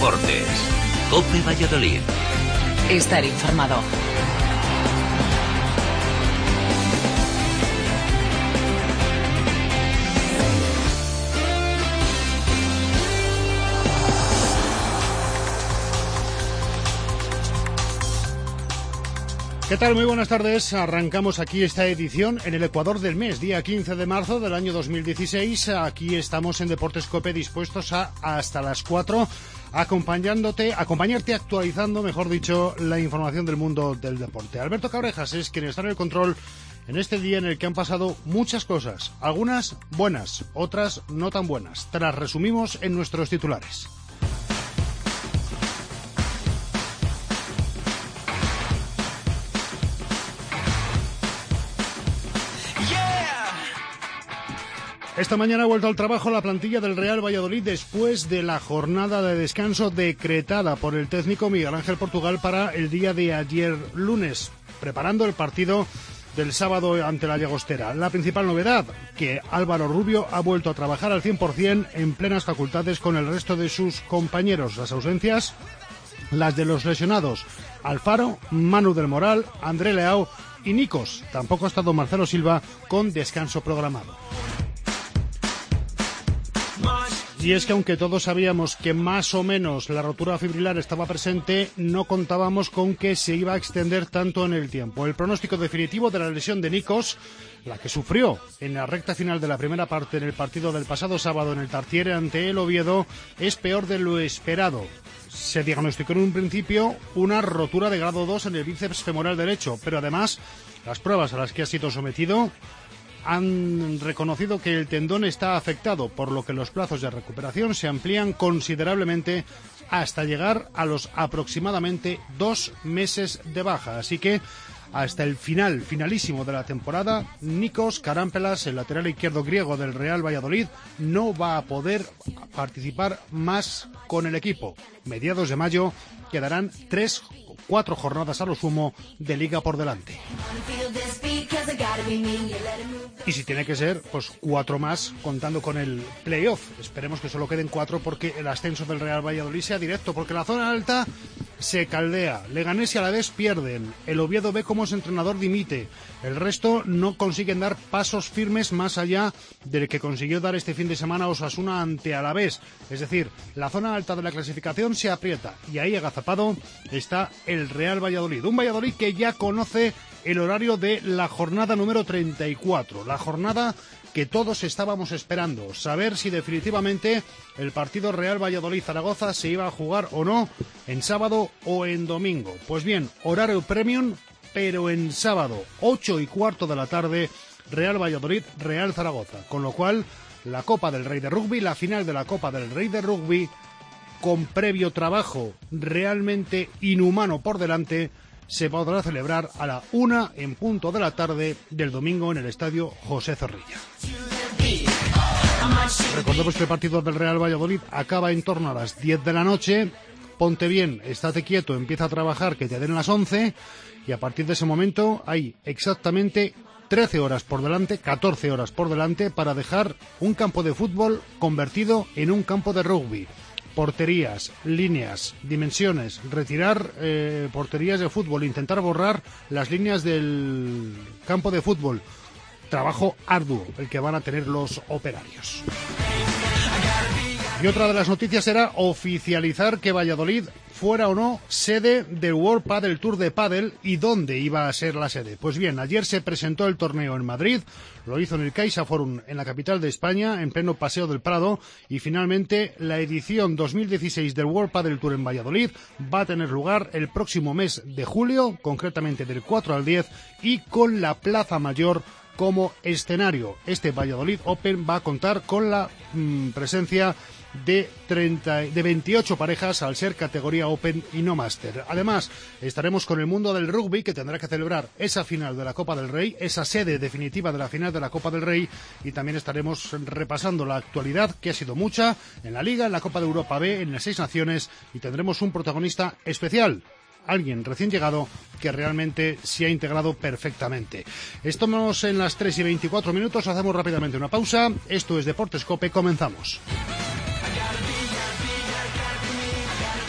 deportes. COPE Valladolid. Estar informado. ¿Qué tal? Muy buenas tardes. Arrancamos aquí esta edición en el Ecuador del mes, día 15 de marzo del año 2016. Aquí estamos en Deportes COPE dispuestos a hasta las 4 acompañarte actualizando, mejor dicho, la información del mundo del deporte. Alberto Cabrejas es quien está en el control en este día en el que han pasado muchas cosas, algunas buenas, otras no tan buenas. Te las resumimos en nuestros titulares. Esta mañana ha vuelto al trabajo la plantilla del Real Valladolid después de la jornada de descanso decretada por el técnico Miguel Ángel Portugal para el día de ayer lunes, preparando el partido del sábado ante la Llagostera. La principal novedad, que Álvaro Rubio ha vuelto a trabajar al 100% en plenas facultades con el resto de sus compañeros. Las ausencias, las de los lesionados Alfaro, Manu del Moral, André Leao y Nikos. Tampoco ha estado Marcelo Silva con descanso programado. Y es que aunque todos sabíamos que más o menos la rotura fibrilar estaba presente, no contábamos con que se iba a extender tanto en el tiempo. El pronóstico definitivo de la lesión de Nikos, la que sufrió en la recta final de la primera parte en el partido del pasado sábado en el Tartiere ante el Oviedo, es peor de lo esperado. Se diagnosticó en un principio una rotura de grado 2 en el bíceps femoral derecho, pero además las pruebas a las que ha sido sometido han reconocido que el tendón está afectado, por lo que los plazos de recuperación se amplían considerablemente hasta llegar a los aproximadamente 2 meses de baja. Así que hasta el finalísimo de la temporada, Nikos Karampelas, el lateral izquierdo griego del Real Valladolid, no va a poder participar más con el equipo. Mediados de mayo quedarán 4 jornadas a lo sumo de liga por delante. Y si tiene que ser, pues 4 más contando con el playoff. Esperemos que solo queden 4 porque el ascenso del Real Valladolid sea directo, porque la zona alta se caldea. Leganés y Alavés pierden. El Oviedo ve cómo su entrenador dimite. El resto no consiguen dar pasos firmes más allá del que consiguió dar este fin de semana Osasuna ante Alavés. Es decir, la zona alta de la clasificación se aprieta y ahí agazapado está el Real Valladolid. Un Valladolid que ya conoce el horario de la jornada número 34. La jornada que todos estábamos esperando, saber si definitivamente el partido Real Valladolid-Zaragoza se iba a jugar o no en sábado o en domingo. Pues bien, horario premium, pero en sábado, 8:15 de la tarde, Real Valladolid-Real Zaragoza. Con lo cual, la Copa del Rey de Rugby, la final de la Copa del Rey de Rugby, con previo trabajo realmente inhumano por delante, se podrá celebrar a la 1 en punto de la tarde del domingo en el estadio José Zorrilla. Recordemos que el partido del Real Valladolid acaba en torno a las 10 de la noche. Ponte bien, estate quieto, empieza a trabajar, que te den las 11, y a partir de ese momento hay exactamente 13 horas por delante, 14 horas por delante para dejar un campo de fútbol convertido en un campo de rugby. Porterías, líneas, dimensiones, retirar porterías de fútbol, intentar borrar las líneas del campo de fútbol. Trabajo arduo el que van a tener los operarios. Y otra de las noticias era oficializar que Valladolid fuera o no sede del World Padel Tour de Padel y dónde iba a ser la sede. Pues bien, ayer se presentó el torneo en Madrid, lo hizo en el Caixa Forum en la capital de España, en pleno Paseo del Prado, y finalmente la edición 2016 del World Padel Tour en Valladolid va a tener lugar el próximo mes de julio, concretamente del 4 al 10, y con la Plaza Mayor como escenario. Este Valladolid Open va a contar con la presencia de 28 parejas al ser categoría Open y no Master. Además, estaremos con el mundo del rugby, que tendrá que celebrar esa final de la Copa del Rey, esa sede definitiva de la final de la Copa del Rey, y también estaremos repasando la actualidad, que ha sido mucha, en la Liga, en la Copa de Europa B, en las 6 naciones, y tendremos un protagonista especial, alguien recién llegado que realmente se ha integrado perfectamente. Estamos en las 3:24, hacemos rápidamente una pausa. Esto es Deportes COPE, comenzamos.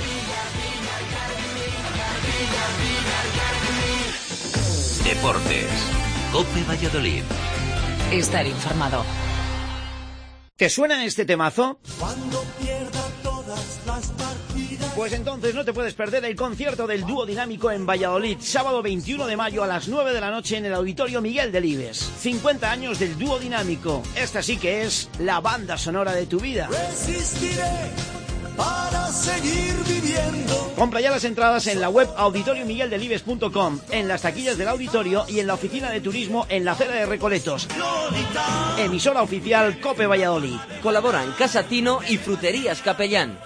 Deportes. COPE Valladolid. Estar informado. ¿Te suena este temazo? Cuando pierda todas las partidas. Pues entonces no te puedes perder el concierto del dúo dinámico en Valladolid, sábado 21 de mayo a las 9 de la noche en el Auditorio Miguel Delibes. 50 años del dúo dinámico. Esta sí que es la banda sonora de tu vida. Resistiré para seguir viviendo. Compra ya las entradas en la web auditoriomigueldelibes.com, en las taquillas del auditorio y en la oficina de turismo en la acera de Recoletos. Lolita. Emisora oficial COPE Valladolid. Colaboran Casa Tino y Fruterías Capellán.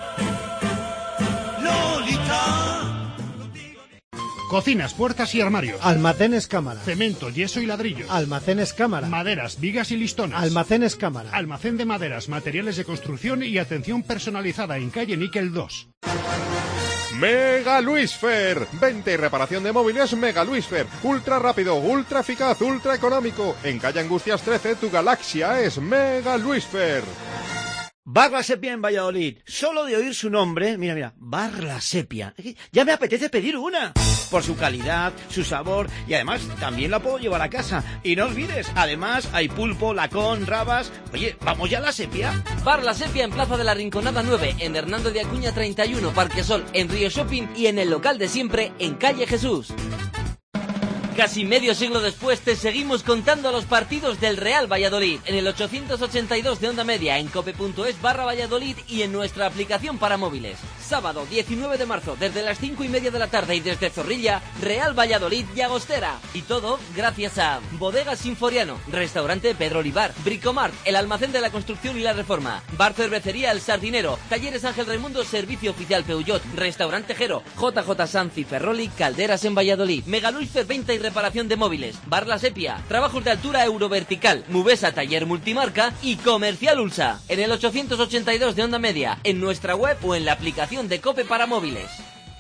Lolita. Cocinas, puertas y armarios. Almacenes Cámara. Cemento, yeso y ladrillo. Almacenes Cámara. Maderas, vigas y listones. Almacenes Cámara. Almacén de maderas, materiales de construcción y atención personalizada en calle Níquel 2. Mega Luisfer, venta y reparación de móviles Mega Luisfer, ultra rápido, ultra eficaz, ultra económico. En calle Angustias 13, tu galaxia es Mega Luisfer. Bar La Sepia en Valladolid. Solo de oír su nombre, mira, Bar La Sepia. Ya me apetece pedir una. Por su calidad, su sabor y además también la puedo llevar a casa. Y no olvides, además hay pulpo, lacón, rabas. Oye, ¿vamos ya a La Sepia? Bar La Sepia en Plaza de la Rinconada 9, en Hernando de Acuña 31, Parque Sol, en Río Shopping y en el local de siempre, en Calle Jesús. Casi medio siglo después te seguimos contando los partidos del Real Valladolid en el 882 de onda media, en cope.es/Valladolid y en nuestra aplicación para móviles. Sábado 19 de marzo desde las 5:30 de la tarde y desde Zorrilla, Real Valladolid Llagostera. Y todo gracias a Bodegas Sinforiano, Restaurante Pedro Olivar, Bricomart, el almacén de la construcción y la reforma, Bar Cervecería El Sardinero, Talleres Ángel Raimundo, Servicio Oficial Peugeot, Restaurante Jero, JJ Sanz y Ferroli, Calderas en Valladolid, Mega Luisfer, venta y reparación de móviles, Bar La Sepia, trabajos de altura Eurovertical, Mubesa Taller Multimarca y Comercial Ulsa. En el 882 de onda media, en nuestra web o en la aplicación de COPE para móviles.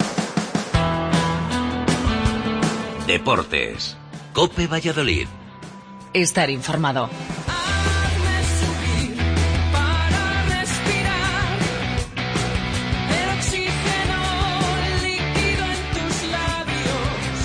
Deportes. COPE Valladolid. Estar informado. Para respirar el oxígeno líquido en tus labios.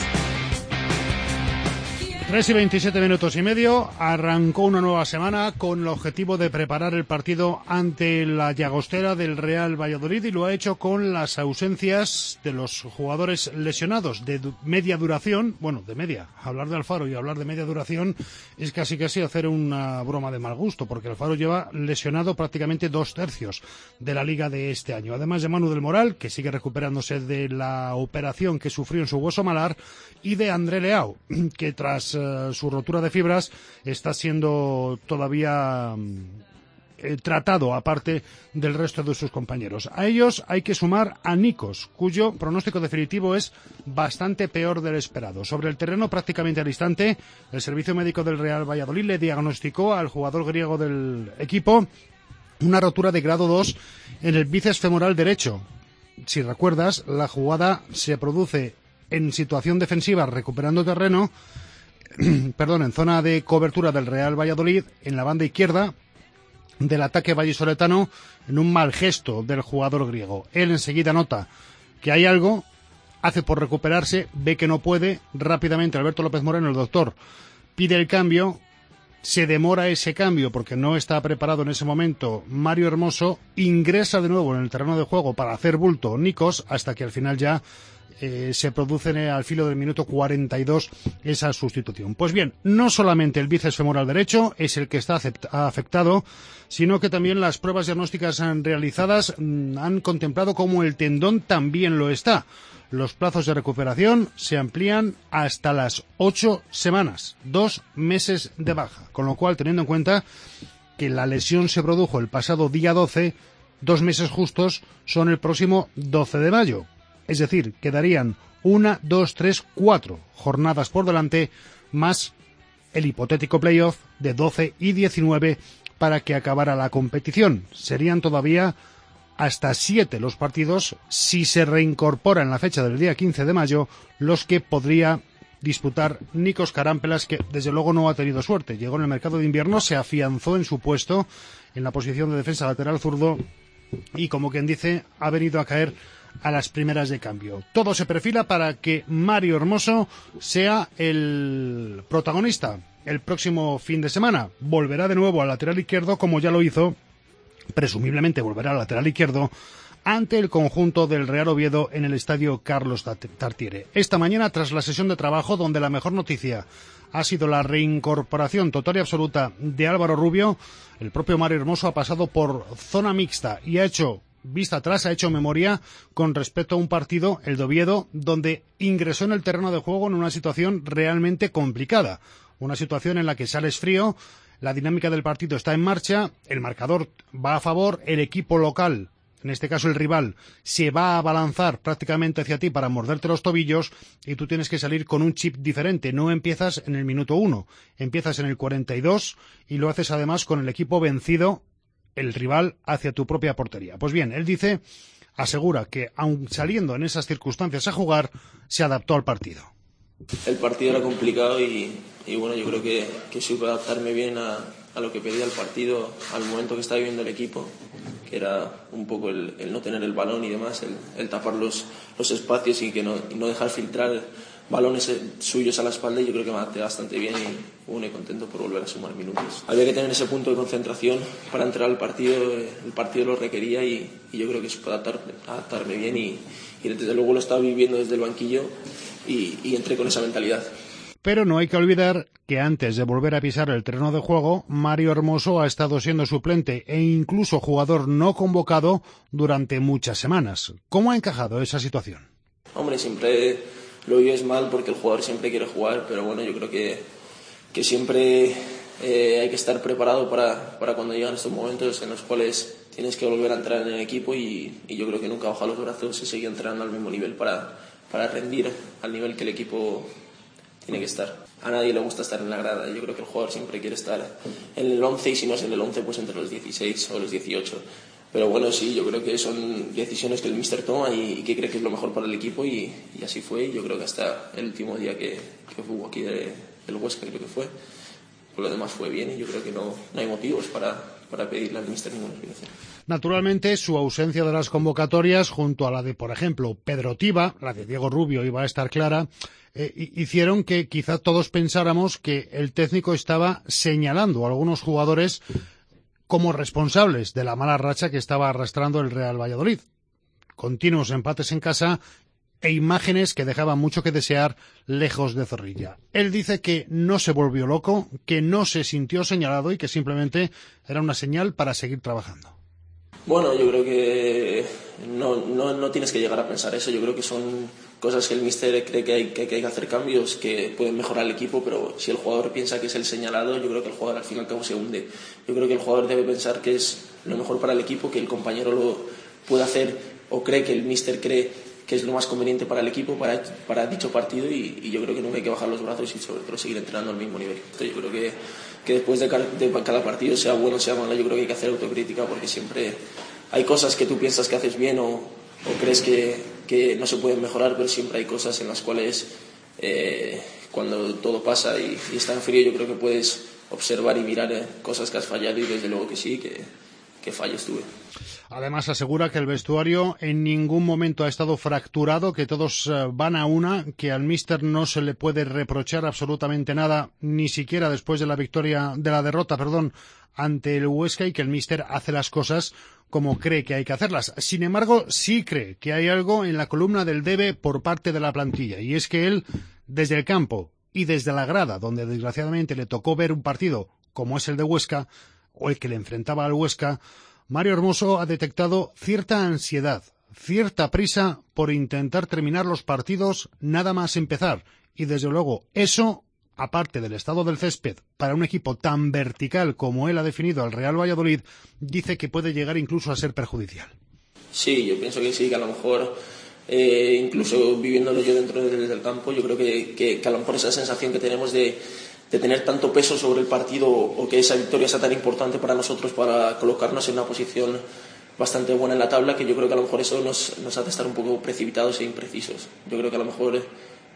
3:27 arrancó una nueva semana con el objetivo de preparar el partido ante la Llagostera del Real Valladolid y lo ha hecho con las ausencias de los jugadores lesionados de media duración, de media, hablar de Alfaro y hablar de media duración es casi hacer una broma de mal gusto, porque Alfaro lleva lesionado prácticamente 2/3 de la liga de este año, además de Manu del Moral, que sigue recuperándose de la operación que sufrió en su hueso malar, y de André Leao, que tras su rotura de fibras está siendo todavía tratado aparte del resto de sus compañeros. A ellos hay que sumar a Nikos, cuyo pronóstico definitivo es bastante peor del esperado. Sobre el terreno, prácticamente al instante, el servicio médico del Real Valladolid le diagnosticó al jugador griego del equipo una rotura de grado 2 en el bíceps femoral derecho. Si recuerdas, la jugada se produce en situación defensiva, recuperando terreno, en zona de cobertura del Real Valladolid, en la banda izquierda del ataque vallisoletano, en un mal gesto del jugador griego. Él enseguida nota que hay algo, hace por recuperarse, ve que no puede, rápidamente Alberto López Moreno, el doctor, pide el cambio, se demora ese cambio porque no está preparado en ese momento Mario Hermoso, ingresa de nuevo en el terreno de juego para hacer bulto Nikos, hasta que al final ya se produce al filo del minuto 42 esa sustitución. Pues bien, no solamente el bíceps femoral derecho es el que está afectado, sino que también las pruebas diagnósticas realizadas han contemplado como el tendón también lo está. Los plazos de recuperación se amplían hasta las 8 semanas, 2 meses de baja, con lo cual, teniendo en cuenta que la lesión se produjo el pasado día 12, 2 meses justos son el próximo 12 de mayo. Es decir, quedarían 1, 2, 3, 4 jornadas por delante, más el hipotético playoff de 12 y 19 para que acabara la competición. Serían todavía hasta 7 los partidos, si se reincorpora en la fecha del día 15 de mayo, los que podría disputar Nikos Karampelas, que desde luego no ha tenido suerte. Llegó en el mercado de invierno, se afianzó en su puesto en la posición de defensa lateral zurdo y, como quien dice, ha venido a caer a las primeras de cambio. Todo se perfila para que Mario Hermoso sea el protagonista el próximo fin de semana. Volverá de nuevo al lateral izquierdo, como ya lo hizo, presumiblemente volverá al lateral izquierdo, ante el conjunto del Real Oviedo en el estadio Carlos Tartiere. Esta mañana, tras la sesión de trabajo, donde la mejor noticia ha sido la reincorporación total y absoluta de Álvaro Rubio, el propio Mario Hermoso ha pasado por zona mixta y ha hecho vista atrás, ha hecho memoria con respecto a un partido, el de Oviedo, donde ingresó en el terreno de juego en una situación realmente complicada. Una situación en la que sales frío, la dinámica del partido está en marcha, el marcador va a favor, el equipo local, en este caso el rival, se va a abalanzar prácticamente hacia ti para morderte los tobillos y tú tienes que salir con un chip diferente. No empiezas en el minuto 1, empiezas en el 42 y lo haces además con el equipo vencido, el rival, hacia tu propia portería. Pues bien, él dice, asegura que aun saliendo en esas circunstancias a jugar, se adaptó al partido. El partido era complicado y bueno, yo creo que supe adaptarme bien a lo que pedía el partido, al momento que estaba viviendo el equipo, que era un poco el no tener el balón y demás, el tapar los espacios y no dejar filtrar balones suyos a la espalda, y yo creo que me adapté bastante bien y bueno, contento por volver a sumar minutos. Había que tener ese punto de concentración para entrar al partido, el partido lo requería y yo creo que supe adaptarme bien y desde luego lo estaba viviendo desde el banquillo y entré con esa mentalidad. Pero no hay que olvidar que antes de volver a pisar el terreno de juego, Mario Hermoso ha estado siendo suplente e incluso jugador no convocado durante muchas semanas. ¿Cómo ha encajado esa situación? Hombre, siempre lo vives mal porque el jugador siempre quiere jugar, pero bueno, yo creo que siempre hay que estar preparado para cuando llegan estos momentos en los cuales tienes que volver a entrar en el equipo y yo creo que nunca baja los brazos y seguir entrenando al mismo nivel para rendir al nivel que el equipo tiene que estar. A nadie le gusta estar en la grada. Yo creo que el jugador siempre quiere estar en el 11 y si no es en el 11, pues entre los 16 o los 18. Pero bueno, sí, yo creo que son decisiones que el míster toma y que cree que es lo mejor para el equipo y así fue. Yo creo que hasta el último día que jugó aquí del Huesca, creo que fue, por lo demás fue bien y yo creo que no hay motivos para pedirle al míster ninguna explicación. Naturalmente, su ausencia de las convocatorias, junto a la de, por ejemplo, Pedro Tiba, la de Diego Rubio iba a estar clara, hicieron que quizá todos pensáramos que el técnico estaba señalando a algunos jugadores como responsables de la mala racha que estaba arrastrando el Real Valladolid. Continuos empates en casa e imágenes que dejaban mucho que desear lejos de Zorrilla. Él dice que no se volvió loco, que no se sintió señalado y que simplemente era una señal para seguir trabajando. Bueno, yo creo que no tienes que llegar a pensar eso. Yo creo que son cosas que el míster cree que hay que hacer cambios que pueden mejorar el equipo, pero si el jugador piensa que es el señalado, yo creo que el jugador al fin y al cabo se hunde. Yo creo que el jugador debe pensar que es lo mejor para el equipo, que el compañero lo puede hacer o cree que el míster cree que es lo más conveniente para el equipo, para dicho partido y yo creo que nunca hay que bajar los brazos y sobre todo seguir entrenando al mismo nivel. Yo creo que después de cada partido, sea bueno o sea malo, yo creo que hay que hacer autocrítica porque siempre hay cosas que tú piensas que haces bien o crees que no se pueden mejorar, pero siempre hay cosas en las cuales cuando todo pasa y está en frío, yo creo que puedes observar y mirar cosas que has fallado y desde luego que sí, que fallos tuve. Además asegura que el vestuario en ningún momento ha estado fracturado, que todos van a una, que al míster no se le puede reprochar absolutamente nada, ni siquiera después de la derrota, ante el Huesca, y que el míster hace las cosas como cree que hay que hacerlas. Sin embargo, sí cree que hay algo en la columna del debe por parte de la plantilla, y es que él, desde el campo y desde la grada, donde desgraciadamente le tocó ver un partido como es el de Huesca, o el que le enfrentaba al Huesca, Mario Hermoso ha detectado cierta ansiedad, cierta prisa por intentar terminar los partidos nada más empezar. Y desde luego eso, aparte del estado del césped, para un equipo tan vertical como él ha definido al Real Valladolid, dice que puede llegar incluso a ser perjudicial. Sí, yo pienso que sí, que a lo mejor, incluso viviéndolo yo dentro del campo, yo creo que a lo mejor esa sensación que tenemos de tener tanto peso sobre el partido o que esa victoria sea tan importante para nosotros para colocarnos en una posición bastante buena en la tabla, que yo creo que a lo mejor eso nos hace estar un poco precipitados e imprecisos. Yo creo que a lo mejor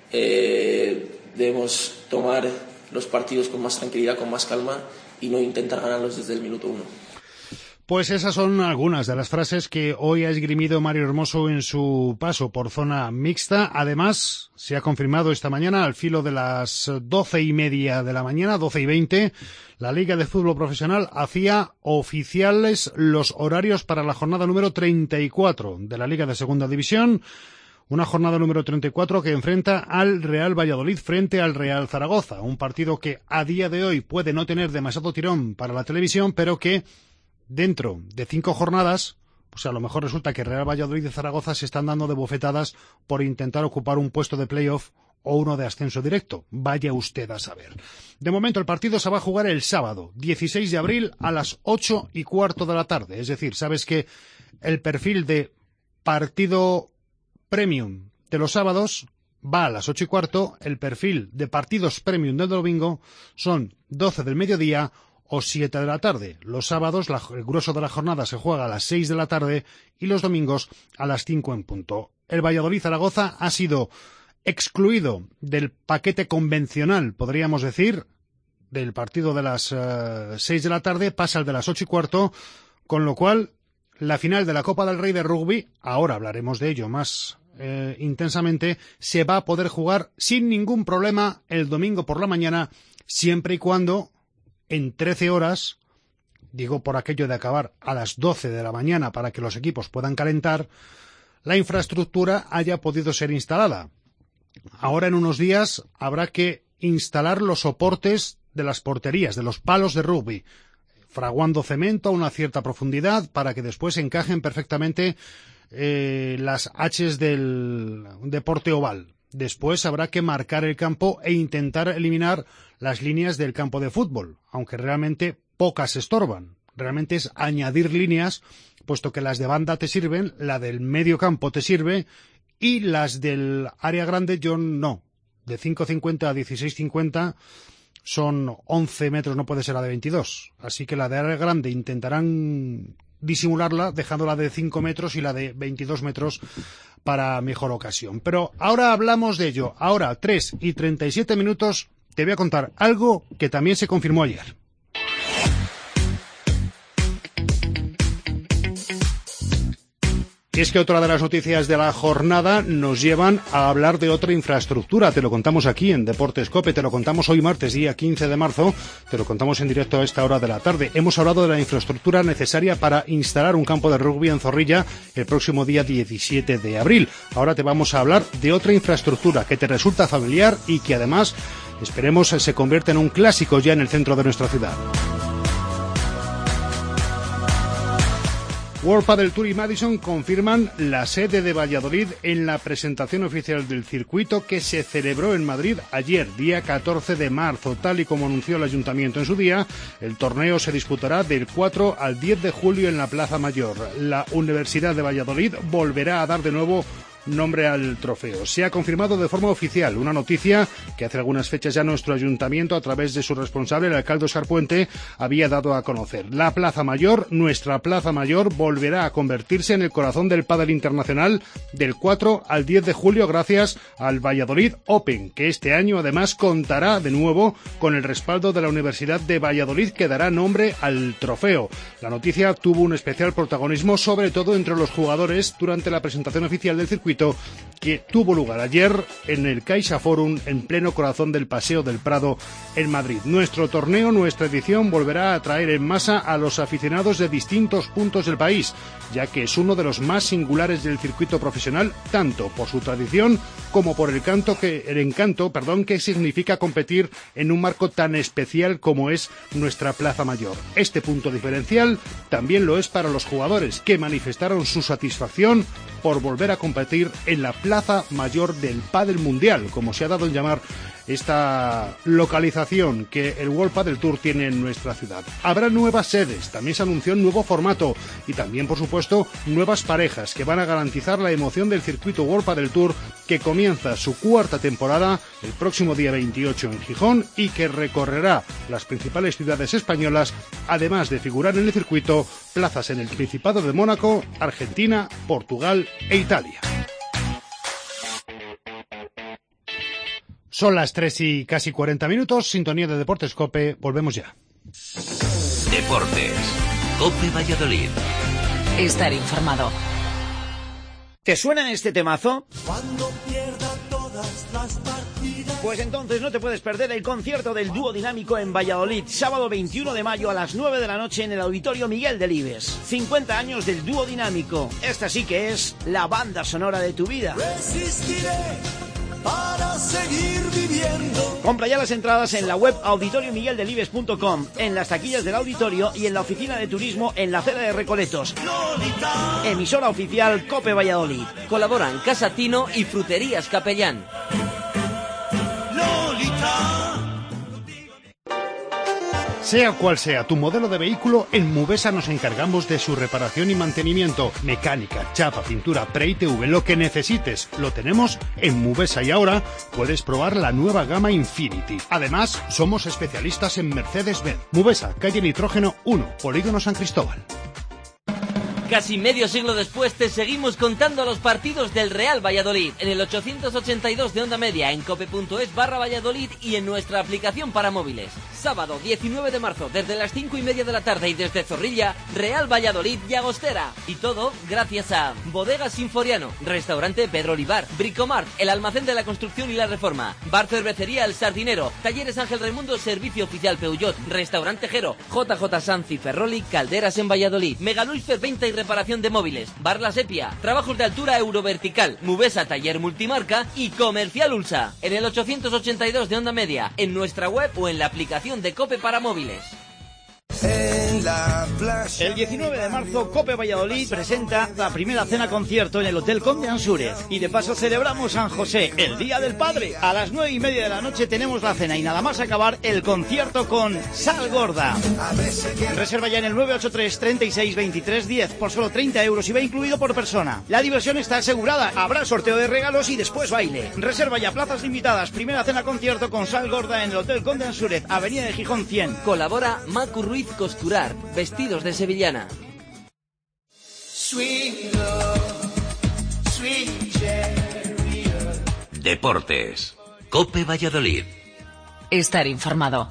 debemos tomar los partidos con más tranquilidad, con más calma y no intentar ganarlos desde el minuto 1. Pues esas son algunas de las frases que hoy ha esgrimido Mario Hermoso en su paso por zona mixta. Además, se ha confirmado esta mañana, al filo de las 12:30 de la mañana, 12:20, la Liga de Fútbol Profesional hacía oficiales los horarios para la jornada número 34 de la Liga de Segunda División. Una jornada número 34 que enfrenta al Real Valladolid frente al Real Zaragoza. Un partido que a día de hoy puede no tener demasiado tirón para la televisión, pero que dentro de 5 jornadas, pues a lo mejor resulta que Real Valladolid y Zaragoza se están dando de bofetadas por intentar ocupar un puesto de playoff o uno de ascenso directo. Vaya usted a saber. De momento el partido se va a jugar el sábado, 16 de abril a las 8:15 de la tarde. Es decir, sabes que el perfil de partido premium de los sábados va a las 8:15, el perfil de partidos premium del domingo son 12 del mediodía o 7 de la tarde. Los sábados, el grueso de la jornada se juega a las 6 de la tarde y los domingos a las 5 en punto. El Valladolid-Zaragoza ha sido excluido del paquete convencional, podríamos decir, del partido de las 6 de la tarde, pasa al de las 8:15, con lo cual la final de la Copa del Rey de Rugby, ahora hablaremos de ello más intensamente, se va a poder jugar sin ningún problema el domingo por la mañana, siempre y cuando en 13 horas, digo por aquello de acabar a las 12 de la mañana para que los equipos puedan calentar, la infraestructura haya podido ser instalada. Ahora en unos días habrá que instalar los soportes de las porterías, de los palos de rugby, fraguando cemento a una cierta profundidad para que después encajen perfectamente las haches del deporte oval. Después habrá que marcar el campo e intentar eliminar las líneas del campo de fútbol, aunque realmente pocas estorban. Realmente es añadir líneas, puesto que las de banda te sirven, la del medio campo te sirve y las del área grande yo no. De 5,50 a 16,50 son 11 metros, no puede ser la de 22. Así que la de área grande intentarán disimularla, dejándola de 5 metros y la de 22 metros para mejor ocasión. Pero ahora hablamos de ello. Ahora, 3:37, te voy a contar algo que también se confirmó ayer. Y es que otra de las noticias de la jornada nos llevan a hablar de otra infraestructura. Te lo contamos aquí en Deportes COPE, te lo contamos hoy martes, día 15 de marzo, te lo contamos en directo a esta hora de la tarde. Hemos hablado de la infraestructura necesaria para instalar un campo de rugby en Zorrilla el próximo día 17 de abril. Ahora te vamos a hablar de otra infraestructura que te resulta familiar y que además, esperemos, se convierte en un clásico ya en el centro de nuestra ciudad. World Padel Tour y Madison confirman la sede de Valladolid en la presentación oficial del circuito que se celebró en Madrid ayer, día 14 de marzo. Tal y como anunció el Ayuntamiento en su día, el torneo se disputará del 4 al 10 de julio en la Plaza Mayor. La Universidad de Valladolid volverá a dar de nuevo nombre al trofeo. Se ha confirmado de forma oficial, una noticia que hace algunas fechas ya nuestro ayuntamiento, a través de su responsable, el alcalde Óscar Puente, había dado a conocer. La Plaza Mayor, nuestra Plaza Mayor, volverá a convertirse en el corazón del pádel internacional del 4 al 10 de julio gracias al Valladolid Open, que este año además contará de nuevo con el respaldo de la Universidad de Valladolid, que dará nombre al trofeo. La noticia tuvo un especial protagonismo, sobre todo entre los jugadores, durante la presentación oficial del circuito que tuvo lugar ayer en el Caixa Forum, en pleno corazón del Paseo del Prado en Madrid. Nuestro torneo, nuestra edición, volverá a atraer en masa a los aficionados de distintos puntos del país, ya que es uno de los más singulares del circuito profesional, tanto por su tradición como por el encanto que significa competir en un marco tan especial como es nuestra Plaza Mayor. Este punto diferencial también lo es para los jugadores, que manifestaron su satisfacción por volver a competir en la Plaza Mayor del Pádel Mundial, como se ha dado en llamar esta localización que el World Padel Tour tiene en nuestra ciudad. Habrá nuevas sedes, también se anunció un nuevo formato y también, por supuesto, nuevas parejas que van a garantizar la emoción del circuito World Padel Tour, que comienza su 4ª temporada el próximo día 28 en Gijón y que recorrerá las principales ciudades españolas, además de figurar en el circuito plazas en el Principado de Mónaco, Argentina, Portugal e Italia. Son las 3:40, sintonía de Deportes COPE, volvemos ya. Deportes, COPE Valladolid. Estar informado. ¿Te suena este temazo? Cuando pierda todas las partidas. Pues entonces no te puedes perder el concierto del dúo dinámico en Valladolid, sábado 21 de mayo a las 9 de la noche en el Auditorio Miguel Delibes. 50 años del dúo dinámico. Esta sí que es la banda sonora de tu vida. Resistiré para seguir viviendo. Compra ya las entradas en la web auditoriomigueldelibes.com, en las taquillas del auditorio y en la oficina de turismo en la acera de Recoletos. Lolita, Emisora oficial COPE Valladolid. Colaboran Casa Tino y Fruterías Capellán. Lolita. Sea cual sea tu modelo de vehículo, en Mubesa nos encargamos de su reparación y mantenimiento. Mecánica, chapa, pintura, pre-ITV, lo que necesites, lo tenemos en Mubesa y ahora puedes probar la nueva gama Infinity. Además, somos especialistas en Mercedes-Benz. Mubesa, calle Nitrógeno 1, Polígono San Cristóbal. Casi medio siglo después te seguimos contando los partidos del Real Valladolid en el 882 de onda media, en cope.es/Valladolid y en nuestra aplicación para móviles. Sábado 19 de marzo desde las 5:30 de la tarde y desde Zorrilla, Real Valladolid y Agostera. Y todo gracias a Bodegas Sinforiano, Restaurante Pedro Olivar, Bricomart, el almacén de la construcción y la reforma, Bar Cervecería El Sardinero, Talleres Ángel Raimundo, Servicio Oficial Peugeot, Restaurante Jero, JJ Sanz y Ferroli, Calderas en Valladolid, Mega Luisfer Venta y reparación de móviles, Bar La Sepia, trabajos de altura Eurovertical, Mubesa Taller Multimarca y Comercial Ulsa. En el 882 de onda media, en nuestra web o en la aplicación de COPE para móviles. El 19 de marzo, COPE Valladolid presenta la primera cena concierto en el Hotel Conde Ansúrez. Y de paso celebramos San José, el Día del Padre. A las 9:30 de la noche tenemos la cena y nada más acabar el concierto con Sal Gorda. Reserva ya en el 983 36 23 10 por solo 30 euros y va incluido por persona. La diversión está asegurada, habrá sorteo de regalos y después baile. Reserva ya plazas limitadas, primera cena concierto con Sal Gorda en el Hotel Conde Ansúrez, Avenida de Gijón 100. Colabora Macu Ruiz Costurar, vestidos de sevillana. Deportes. COPE Valladolid. Estar informado.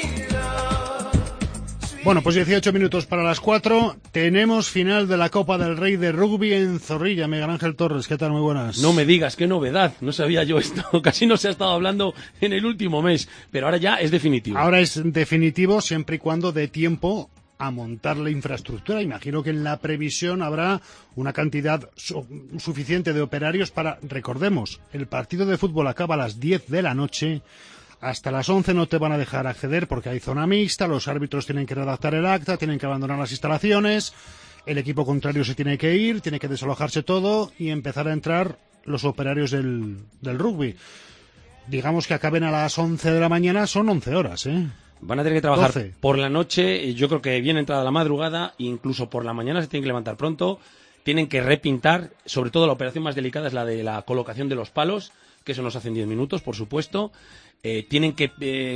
Bueno, pues 18 minutos para las 4. Tenemos final de la Copa del Rey de Rugby en Zorrilla. Miguel Ángel Torres, ¿qué tal? Muy buenas. No me digas, qué novedad. No sabía yo esto. Casi no se ha estado hablando en el último mes. Pero ahora ya es definitivo. Ahora es definitivo siempre y cuando dé tiempo a montar la infraestructura. Imagino que en la previsión habrá una cantidad suficiente de operarios para, recordemos, el partido de fútbol acaba a las 10 de la noche. Hasta las 11 no te van a dejar acceder porque hay zona mixta, los árbitros tienen que redactar el acta, tienen que abandonar las instalaciones, el equipo contrario se tiene que ir, tiene que desalojarse todo y empezar a entrar los operarios del rugby. Digamos que acaben a las 11 de la mañana, son 11 horas, ¿eh? Van a tener que trabajar 12. Por la noche, yo creo que bien entrada la madrugada, incluso por la mañana se tienen que levantar pronto, tienen que repintar, sobre todo la operación más delicada es la de la colocación de los palos, que eso nos hace en 10 minutos, por supuesto. Tienen que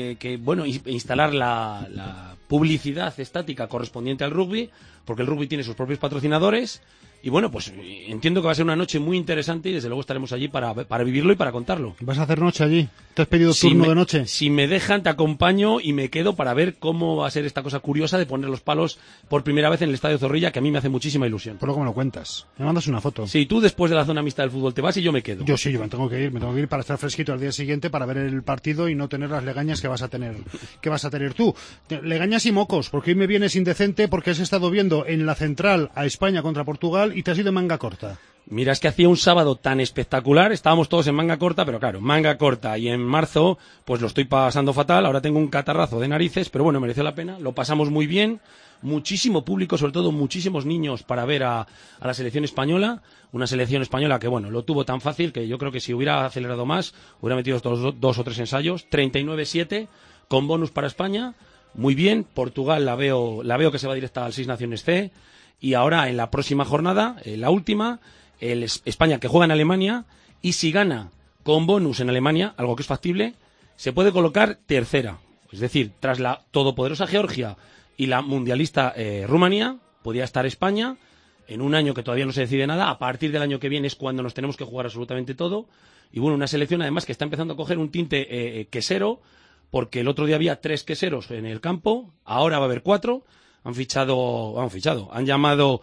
instalar la publicidad estática correspondiente al rugby, porque el rugby tiene sus propios patrocinadores. Y bueno, pues entiendo que va a ser una noche muy interesante y desde luego estaremos allí para vivirlo y para contarlo. ¿Vas a hacer noche allí? ¿Te has pedido turno de noche? Si me dejan, te acompaño y me quedo para ver cómo va a ser esta cosa curiosa de poner los palos por primera vez en el Estadio Zorrilla, que a mí me hace muchísima ilusión. Por lo que me lo cuentas. Me mandas una foto. Sí, tú después de la zona mixta del fútbol te vas y yo me quedo. Yo sí, yo me tengo que ir para estar fresquito al día siguiente para ver el partido y no tener las legañas que vas a tener tú. Legañas y mocos, porque hoy me vienes indecente porque has estado viendo en la central a España contra Portugal y te has ido en manga corta. Mira, es que hacía un sábado tan espectacular, estábamos todos en manga corta, pero claro, manga corta, y en marzo pues lo estoy pasando fatal, ahora tengo un catarrazo de narices, pero bueno, mereció la pena, lo pasamos muy bien, muchísimo público, sobre todo muchísimos niños para ver a la selección española, una selección española que bueno, lo tuvo tan fácil que yo creo que si hubiera acelerado más, hubiera metido dos o tres ensayos, 39-7, con bonus para España, muy bien, Portugal la veo que se va directa al 6 Naciones C, y ahora en la próxima jornada, la última, España que juega en Alemania, y si gana con bonus en Alemania, algo que es factible, se puede colocar tercera. Es decir, tras la todopoderosa Georgia y la mundialista Rumanía, podría estar España, en un año que todavía no se decide nada, a partir del año que viene es cuando nos tenemos que jugar absolutamente todo, y bueno, una selección además que está empezando a coger un tinte quesero, porque el otro día había 3 queseros en el campo, ahora va a haber 4, han llamado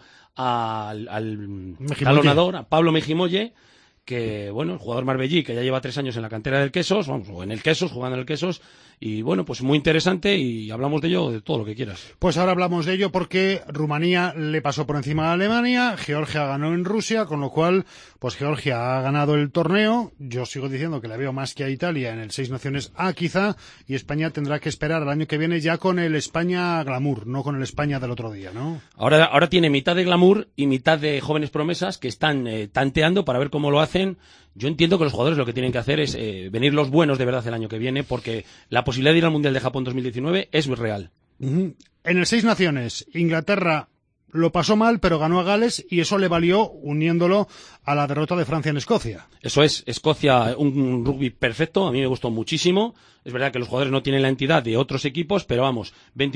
al talonador, a Pablo Mejimolle, que, bueno, el jugador marbellí, que ya lleva 3 años en la cantera del Quesos, o en el Quesos, jugando en el Quesos, y bueno, pues muy interesante, y hablamos de ello, de todo lo que quieras. Pues ahora hablamos de ello porque Rumanía le pasó por encima a Alemania, Georgia ganó en Rusia, con lo cual, pues Georgia ha ganado el torneo. Yo sigo diciendo que le veo más que a Italia en el 6 Naciones A, quizá, y España tendrá que esperar al año que viene ya con el España glamour, no con el España del otro día, ¿no? Ahora tiene mitad de glamour y mitad de jóvenes promesas que están tanteando para ver cómo lo hacen. Yo entiendo que los jugadores lo que tienen que hacer es venir los buenos de verdad el año que viene, porque la posibilidad de ir al Mundial de Japón 2019 es real. En el 6 Naciones, Inglaterra lo pasó mal, pero ganó a Gales, y eso le valió uniéndolo a la derrota de Francia en Escocia. Eso es, Escocia, un rugby perfecto, a mí me gustó muchísimo. Es verdad que los jugadores no tienen la entidad de otros equipos, pero vamos,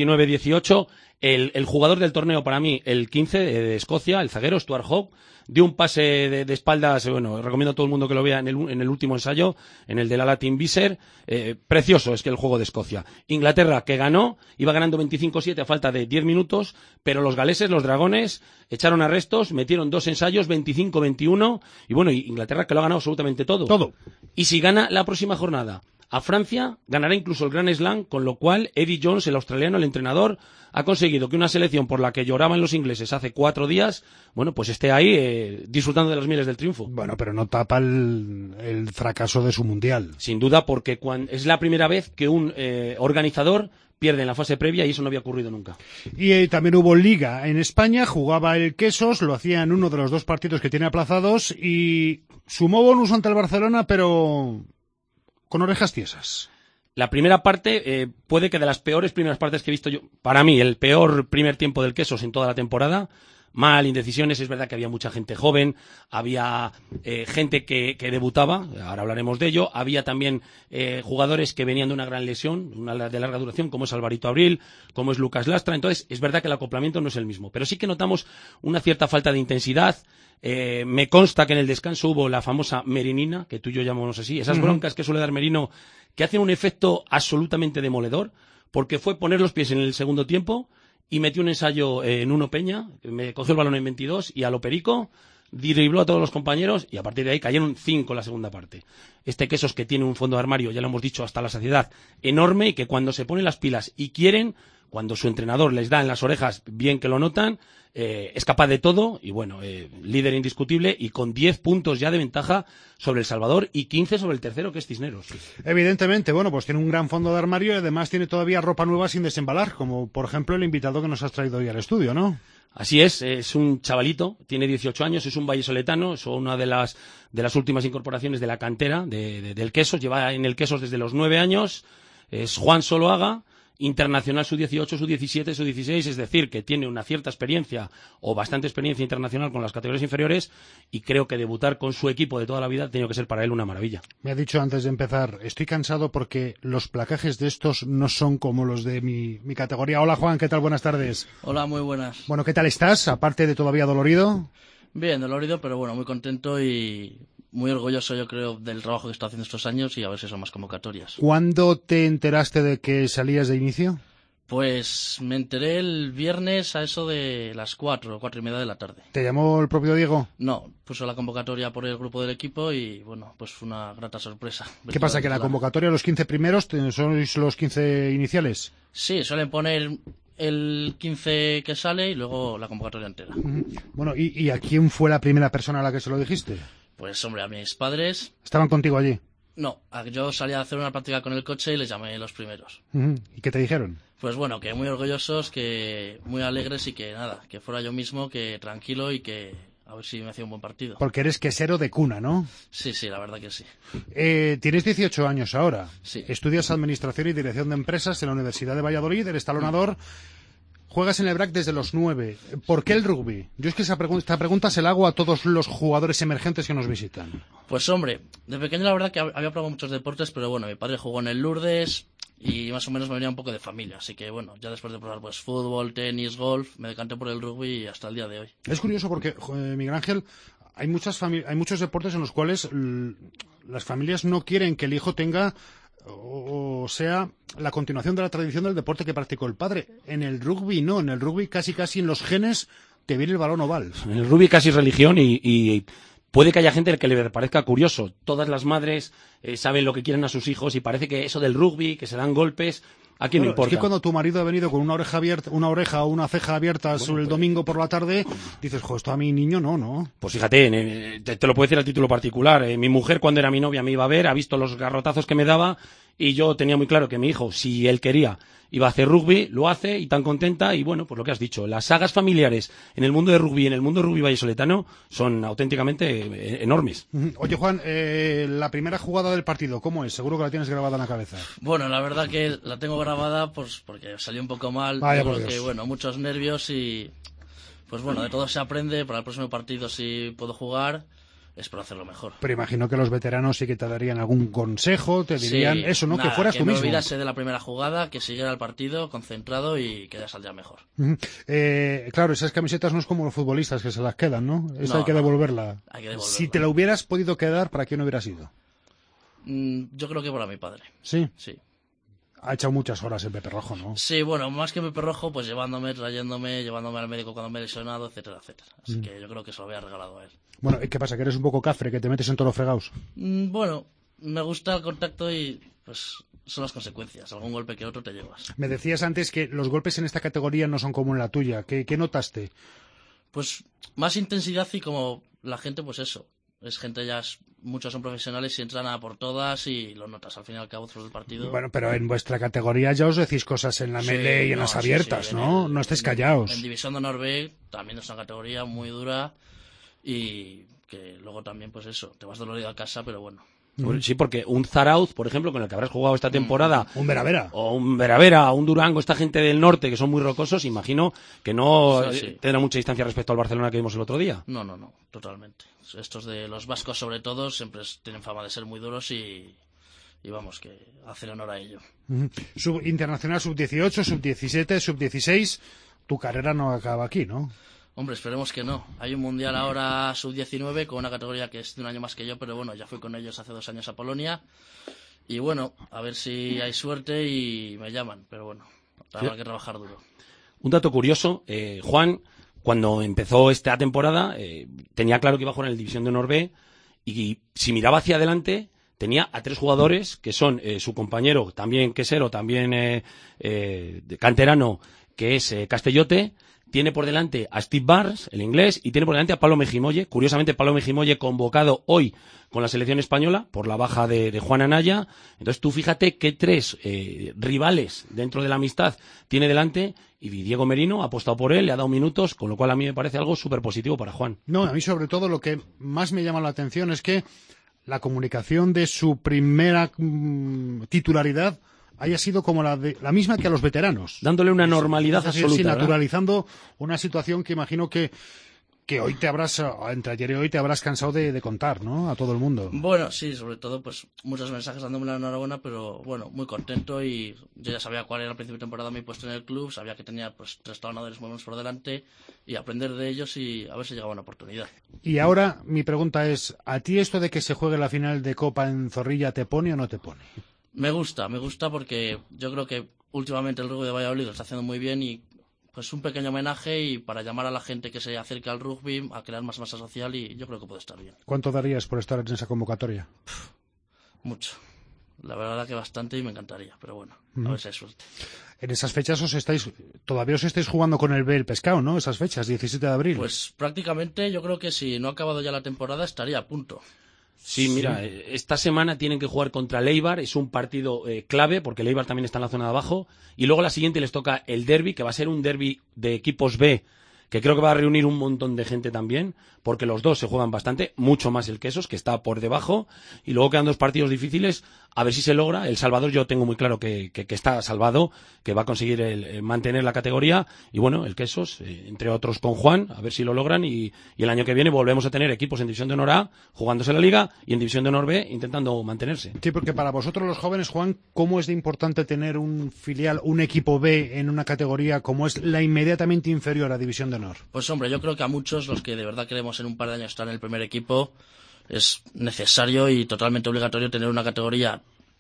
29-18. El jugador del torneo para mí, el 15 de Escocia, el zaguero Stuart Hogg, dio un pase de espaldas, bueno, recomiendo a todo el mundo que lo vea en el último ensayo, en el de la Latin Viser, precioso es que el juego de Escocia. Inglaterra, que ganó, iba ganando 25-7 a falta de 10 minutos, pero los galeses, los dragones, echaron arrestos, metieron 2 ensayos, 25-21, y bueno, Inglaterra que lo ha ganado absolutamente todo. Todo. Y si gana la próxima jornada a Francia, ganará incluso el Grand Slam, con lo cual Eddie Jones, el australiano, el entrenador, ha conseguido que una selección por la que lloraban los ingleses hace 4 días, bueno, pues esté ahí disfrutando de las mieles del triunfo. Bueno, pero no tapa el fracaso de su mundial. Sin duda, porque es la primera vez que un organizador pierde en la fase previa, y eso no había ocurrido nunca. Y también hubo liga en España, jugaba el Quesos, lo hacía en uno de los 2 partidos que tiene aplazados, y sumó bonus ante el Barcelona, pero con orejas tiesas. La primera parte puede que de las peores primeras partes que he visto yo, para mí, el peor primer tiempo del Quesos en toda la temporada. Mal, indecisiones, es verdad que había mucha gente joven, había gente que debutaba, ahora hablaremos de ello, había también jugadores que venían de una gran lesión, una de larga duración, como es Alvarito Abril, como es Lucas Lastra. Entonces es verdad que el acoplamiento no es el mismo, pero sí que notamos una cierta falta de intensidad. Me consta que en el descanso hubo la famosa merinina, que tú y yo llamamos así, esas broncas que suele dar Merino, que hacen un efecto absolutamente demoledor, porque fue poner los pies en el segundo tiempo y metió un ensayo en Uno Peña, me cogió el balón en 22 y a lo perico dribló a todos los compañeros, y a partir de ahí cayeron 5 en la segunda parte. Este Quesos, que tiene un fondo de armario, ya lo hemos dicho hasta la saciedad, enorme, y que cuando se ponen las pilas y quieren, cuando su entrenador les da en las orejas, bien que lo notan, es capaz de todo, y bueno, líder indiscutible, y con 10 puntos ya de ventaja sobre El Salvador y 15 sobre el tercero, que es Cisneros. Evidentemente, bueno, pues tiene un gran fondo de armario, y además tiene todavía ropa nueva sin desembalar, como por ejemplo el invitado que nos has traído hoy al estudio, ¿no? Así es un chavalito, tiene 18 años, es un vallisoletano, es una de las últimas incorporaciones de la cantera del Quesos, lleva en el Quesos desde los 9 años, es Juan Soloaga, internacional sub-18, sub-17, sub-16, es decir, que tiene una cierta experiencia o bastante experiencia internacional con las categorías inferiores, y creo que debutar con su equipo de toda la vida ha tenido que ser para él una maravilla. Me ha dicho antes de empezar, estoy cansado porque los placajes de estos no son como los de mi categoría. Hola Juan, ¿qué tal? Buenas tardes. Hola, muy buenas. Bueno, ¿qué tal estás? Aparte de todavía dolorido. Bien, dolorido, pero bueno, muy contento y muy orgulloso, yo creo, del trabajo que estoy haciendo estos años, y a ver si son más convocatorias. ¿Cuándo te enteraste de que salías de inicio? Pues me enteré el viernes a eso de las 4:30 de la tarde. ¿Te llamó el propio Diego? No, puso la convocatoria por el grupo del equipo y, bueno, pues fue una grata sorpresa. ¿Qué pasa, que la convocatoria, los 15 primeros, sois los 15 iniciales? Sí, suelen poner el 15 que sale y luego la convocatoria entera. Bueno, ¿y a quién fue la primera persona a la que se lo dijiste? Pues, hombre, a mis padres. ¿Estaban contigo allí? No, yo salí a hacer una práctica con el coche y les llamé los primeros. ¿Y qué te dijeron? Pues bueno, que muy orgullosos, que muy alegres, y que nada, que fuera yo mismo, que tranquilo, y que a ver si me hacía un buen partido. Porque eres quesero de cuna, ¿no? Sí, la verdad que sí. Tienes 18 años ahora. Sí. Estudias Administración y Dirección de Empresas en la Universidad de Valladolid, eres talonador. Juegas en el BRAC desde los 9. ¿Por qué el rugby? Yo es que esta pregunta se la hago a todos los jugadores emergentes que nos visitan. Pues hombre, de pequeño la verdad que había probado muchos deportes, pero bueno, mi padre jugó en el Lourdes y más o menos me venía un poco de familia. Así que bueno, ya después de probar pues fútbol, tenis, golf, me decanté por el rugby hasta el día de hoy. Es curioso porque, Miguel Ángel, hay muchos deportes en los cuales las familias no quieren que el hijo tenga o sea la continuación de la tradición del deporte que practicó el padre. En el rugby no, en el rugby casi en los genes te viene el balón oval. En el rugby casi es religión y puede que haya gente que le parezca curioso. Todas las madres saben lo que quieren a sus hijos y parece que eso del rugby, que se dan golpes, ¿a quién le importa? Es que cuando tu marido ha venido con una oreja o una ceja abierta el domingo por la tarde, dices, jo, esto a mi niño no. Pues fíjate, te lo puedo decir a título particular. Mi mujer, cuando era mi novia, me iba a ver, ha visto los garrotazos que me daba y yo tenía muy claro que mi hijo, si él quería, iba a hacer rugby, lo hace y tan contenta. Y bueno, pues lo que has dicho, las sagas familiares en el mundo de rugby, en el mundo de rugby vallisoletano, son auténticamente enormes. Oye, Juan, la primera jugada del partido, ¿cómo es? Seguro que la tienes grabada en la cabeza. Bueno, la verdad que la tengo grabada pues porque salió un poco mal. Vaya, Yo creo que, bueno, muchos nervios y pues bueno, de todo se aprende. Para el próximo partido, si puedo jugar, espero hacerlo mejor. Pero imagino que los veteranos sí que te darían algún consejo, te dirían Sí, eso, ¿no? nada, que fueras tú mismo. Que no olvidase de la primera jugada, que siguiera el partido concentrado y que ya saldría mejor. Claro, esas camisetas no es como los futbolistas que se las quedan, ¿no? Esa No, hay que devolverla. Hay que devolverla. Si te la hubieras podido quedar, ¿para quién hubiera sido? Yo creo que para mi padre. ¿Sí? Sí. Ha echado muchas horas el Pepe Rojo, ¿no? Sí, bueno, más que Pepe Rojo, pues llevándome, trayéndome, llevándome al médico cuando me he lesionado, etcétera, etcétera. Así que yo creo que se lo había regalado a él. Bueno, ¿qué pasa? ¿Que eres un poco cafre, que te metes en todos los fregados? Bueno, me gusta el contacto y pues son las consecuencias. Algún golpe que otro te llevas. Me decías antes que los golpes en esta categoría no son como en la tuya. ¿Qué notaste? Pues más intensidad y como la gente, pues eso. Es gente muchos son profesionales y entran a por todas y lo notas al fin y al cabo tras el partido. Bueno, pero en vuestra categoría ya os decís cosas en la melee y en las abiertas, sí, ¿no? No estés callados. En División de Honor B también es una categoría muy dura y que luego también, pues eso, te vas dolorido a casa, pero bueno. Sí, porque un Zarauz, por ejemplo, con el que habrás jugado esta temporada, un Veravera, o un Veravera, un Durango, esta gente del norte que son muy rocosos, imagino que no tendrá mucha distancia respecto al Barcelona que vimos el otro día. No, totalmente. Estos de los vascos, sobre todo, siempre tienen fama de ser muy duros y vamos, que hacer honor a ello. Internacional sub-18, sub-17, sub-16, tu carrera no acaba aquí, ¿no? Hombre, esperemos que no. Hay un mundial ahora sub-19 con una categoría que es de un año más que yo, pero bueno, ya fui con ellos hace 2 años a Polonia. Y bueno, a ver si hay suerte y me llaman, pero bueno, habrá que trabajar duro. Un dato curioso, Juan, cuando empezó esta temporada, tenía claro que iba a jugar en el División de Honor B y si miraba hacia adelante, tenía a 3 jugadores que son su compañero, también quesero, también canterano, que es Castellote. Tiene por delante a Steve Barnes, el inglés, y tiene por delante a Pablo Mejimolle. Curiosamente, Pablo Mejimolle convocado hoy con la selección española por la baja de Juan Anaya. Entonces, tú fíjate qué 3 rivales dentro de la amistad tiene delante. Y Diego Merino ha apostado por él, le ha dado minutos, con lo cual a mí me parece algo súper positivo para Juan. No, a mí sobre todo lo que más me llama la atención es que la comunicación de su primera titularidad haya sido como la misma que a los veteranos. Dándole una normalidad absoluta. Sí, naturalizando una situación que imagino que hoy entre ayer y hoy te habrás cansado de contar, ¿no? A todo el mundo. Bueno, sí, sobre todo, pues muchos mensajes dándome la enhorabuena, pero bueno, muy contento y yo ya sabía cuál era al principio de temporada mi puesto en el club, sabía que tenía pues 3 talonadores muy buenos por delante y aprender de ellos y a ver si llegaba una oportunidad. Y ahora mi pregunta es, ¿a ti esto de que se juegue la final de Copa en Zorrilla te pone o no te pone? Me gusta porque yo creo que últimamente el rugby de Valladolid lo está haciendo muy bien y pues un pequeño homenaje y para llamar a la gente que se acerque al rugby, a crear más masa social y yo creo que puede estar bien. ¿Cuánto darías por estar en esa convocatoria? Mucho. La verdad que bastante y me encantaría, pero bueno, a ver si hay suerte. En esas fechas todavía os estáis jugando con el B el pescado, ¿no? Esas fechas, 17 de abril. Pues prácticamente yo creo que si no ha acabado ya la temporada estaría a punto. Sí, mira, esta semana tienen que jugar contra Leibar, es un partido clave porque Leibar también está en la zona de abajo y luego la siguiente les toca el derbi, que va a ser un derbi de equipos B, que creo que va a reunir un montón de gente también, porque los dos se juegan bastante, mucho más el Quesos, que está por debajo, y luego quedan 2 partidos difíciles, a ver si se logra. El Salvador yo tengo muy claro que está salvado, que va a conseguir mantener la categoría, y bueno, el Quesos, entre otros con Juan, a ver si lo logran, y el año que viene volvemos a tener equipos en División de Honor A, jugándose la Liga, y en División de Honor B, intentando mantenerse. Sí, porque para vosotros los jóvenes, Juan, ¿cómo es de importante tener un filial, un equipo B en una categoría como es la inmediatamente inferior a División de Honor? Pues hombre, yo creo que a muchos, los que de verdad queremos en un par de años estar en el primer equipo, es necesario y totalmente obligatorio tener una categoría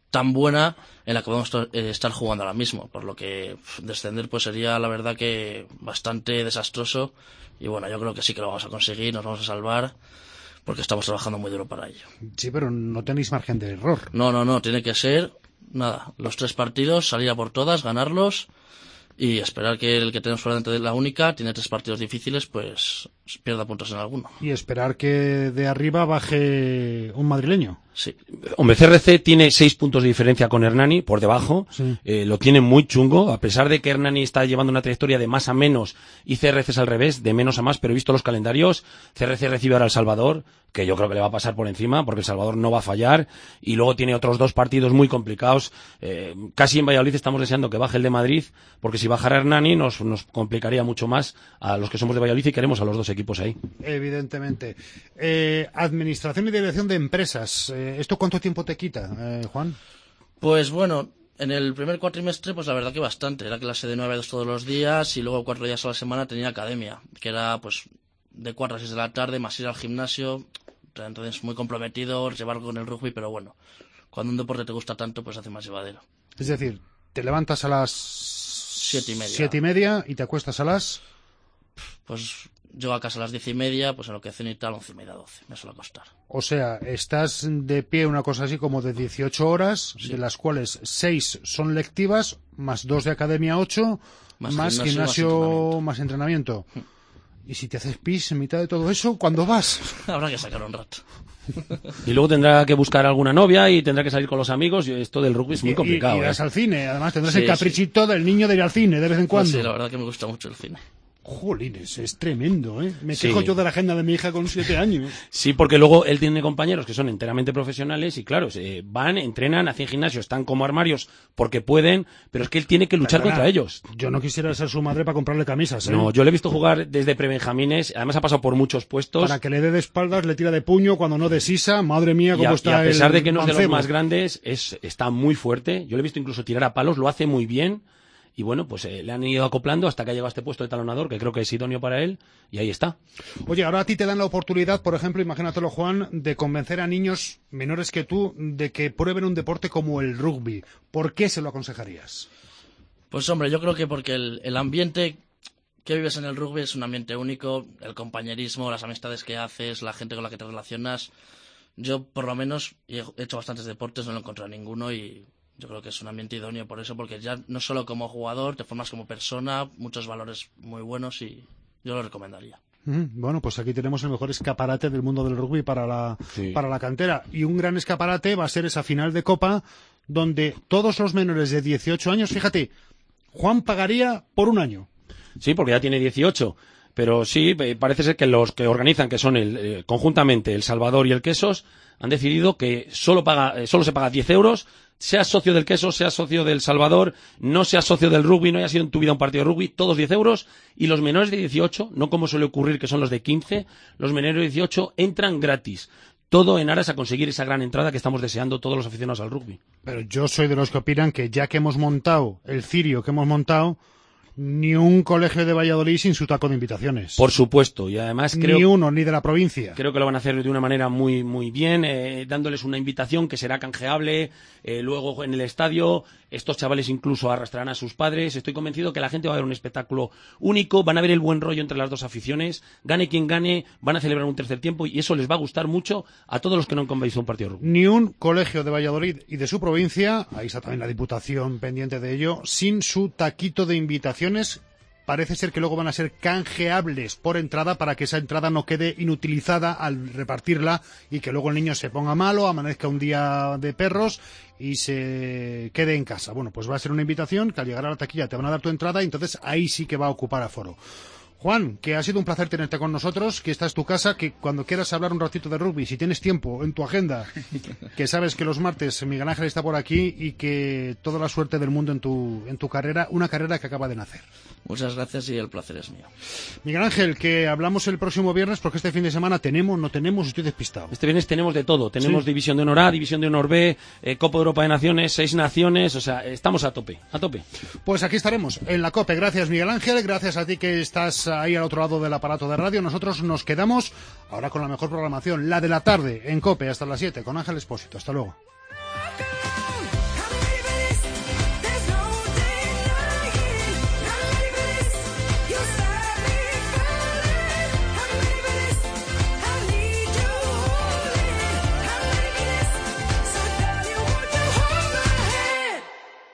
tan buena en la que podemos estar jugando ahora mismo, por lo que descender pues sería la verdad que bastante desastroso, y bueno, yo creo que sí que lo vamos a conseguir, nos vamos a salvar, porque estamos trabajando muy duro para ello. Sí, pero no tenéis margen de error. No, tiene que ser, nada, los 3 partidos, salir a por todas, ganarlos, y esperar que el que tenemos por delante de la única, tiene 3 partidos difíciles, pues pierda puntos en alguno. Y esperar que de arriba baje un madrileño. Sí. Hombre, CRC tiene 6 puntos de diferencia con Hernani, por debajo. Sí. Lo tiene muy chungo, a pesar de que Hernani está llevando una trayectoria de más a menos y CRC es al revés, de menos a más, pero he visto los calendarios, CRC recibe ahora El Salvador, que yo creo que le va a pasar por encima, porque El Salvador no va a fallar, y luego tiene otros 2 partidos muy complicados. Casi en Valladolid estamos deseando que baje el de Madrid, porque si bajara Hernani nos complicaría mucho más a los que somos de Valladolid y queremos a los 2 equipos ahí. Evidentemente. Administración y dirección de empresas. ¿Esto cuánto tiempo te quita, Juan? Pues bueno, en el primer cuatrimestre, pues la verdad que bastante. Era clase de 9 a 2 todos los días y luego 4 días a la semana tenía academia, que era pues de 4 a 6 de la tarde, más ir al gimnasio. Entonces muy comprometido, llevar con el rugby, pero bueno, cuando un deporte te gusta tanto, pues hace más llevadero. Es decir, te levantas a las 7:30 y te acuestas a las... Pues llego a casa a las 10:30, pues en lo que ceno y tal, 11:30, 12, me suele costar. O sea, estás de pie una cosa así como de 18 horas, sí, de las cuales 6 son lectivas, más 2 de academia, 8, más gimnasio, más entrenamiento. Y si te haces pis en mitad de todo eso, ¿cuándo vas? Habrá que sacar un rato. Y luego tendrá que buscar alguna novia y tendrá que salir con los amigos, y esto del rugby es muy complicado. Y irás al cine, además tendrás el caprichito del niño de ir al cine de vez en cuando. Pues sí, la verdad que me gusta mucho el cine. Jolines, es tremendo, ¿eh? Me quejo yo de la agenda de mi hija con 7 años. Sí, porque luego él tiene compañeros que son enteramente profesionales y claro, van, entrenan, hacen gimnasio, están como armarios porque pueden, pero es que él tiene que luchar contra ellos. Yo no quisiera ser su madre para comprarle camisas, ¿eh? No, yo le he visto jugar desde prebenjamines, además ha pasado por muchos puestos. Para que le dé de espaldas, le tira de puño, cuando no de sisa, madre mía, cómo está. Y a pesar de que no es de los mancebo. más grandes, está muy fuerte. Yo le he visto incluso tirar a palos, lo hace muy bien. Y bueno, pues le han ido acoplando hasta que ha llegado a este puesto de talonador, que creo que es idóneo para él, y ahí está. Oye, ahora a ti te dan la oportunidad, por ejemplo, imagínatelo, Juan, de convencer a niños menores que tú de que prueben un deporte como el rugby. ¿Por qué se lo aconsejarías? Pues hombre, yo creo que porque el ambiente que vives en el rugby es un ambiente único, el compañerismo, las amistades que haces, la gente con la que te relacionas. Yo, por lo menos, he hecho bastantes deportes, no lo he encontrado ninguno y... Yo creo que es un ambiente idóneo por eso, porque ya no solo como jugador, te formas como persona, muchos valores muy buenos y yo lo recomendaría. Bueno, pues aquí tenemos el mejor escaparate del mundo del rugby para la cantera. Y un gran escaparate va a ser esa final de Copa, donde todos los menores de 18 años, fíjate, Juan pagaría por un año. Sí, porque ya tiene 18. Pero sí, parece ser que los que organizan, que son conjuntamente El Salvador y el Quesos, han decidido que solo se paga 10 euros, seas socio del Quesos, seas socio del Salvador, no seas socio del rugby, no hayas sido en tu vida un partido de rugby, todos 10 euros, y los menores de 18, no como suele ocurrir que son los de 15, los menores de 18 entran gratis. Todo en aras a conseguir esa gran entrada que estamos deseando todos los aficionados al rugby. Pero yo soy de los que opinan que ya que hemos montado el cirio que hemos montado, ni un colegio de Valladolid sin su taco de invitaciones. Por supuesto, y además creo... Ni uno, ni de la provincia. Creo que lo van a hacer de una manera muy muy bien, dándoles una invitación que será canjeable, luego en el estadio, estos chavales incluso arrastrarán a sus padres. Estoy convencido que la gente va a ver un espectáculo único, van a ver el buen rollo entre las dos aficiones, gane quien gane, van a celebrar un tercer tiempo y eso les va a gustar mucho a todos los que no han visto un partido de rugby. Ni un colegio de Valladolid y de su provincia, ahí está también la Diputación pendiente de ello, sin su taquito de invitaciones. Parece ser que luego van a ser canjeables por entrada para que esa entrada no quede inutilizada al repartirla y que luego el niño se ponga malo, amanezca un día de perros y se quede en casa. Bueno, pues va a ser una invitación que al llegar a la taquilla te van a dar tu entrada y entonces ahí sí que va a ocupar aforo. Juan, que ha sido un placer tenerte con nosotros, que esta es tu casa, que cuando quieras hablar un ratito de rugby, si tienes tiempo en tu agenda, que sabes que los martes Miguel Ángel está por aquí y que toda la suerte del mundo en tu carrera, una carrera que acaba de nacer. Muchas gracias y el placer es mío. Miguel Ángel, que hablamos el próximo viernes porque este fin de semana no tenemos, estoy despistado. Este viernes tenemos de todo, tenemos División de Honor A, División de Honor B, Copa Europa de Naciones, 6 naciones, o sea, estamos a tope. Pues aquí estaremos, en la COPE. Gracias Miguel Ángel, gracias a ti que estás ahí al otro lado del aparato de radio. Nosotros nos quedamos ahora con la mejor programación, la de la tarde en COPE hasta las 7 con Ángel Expósito. Hasta luego.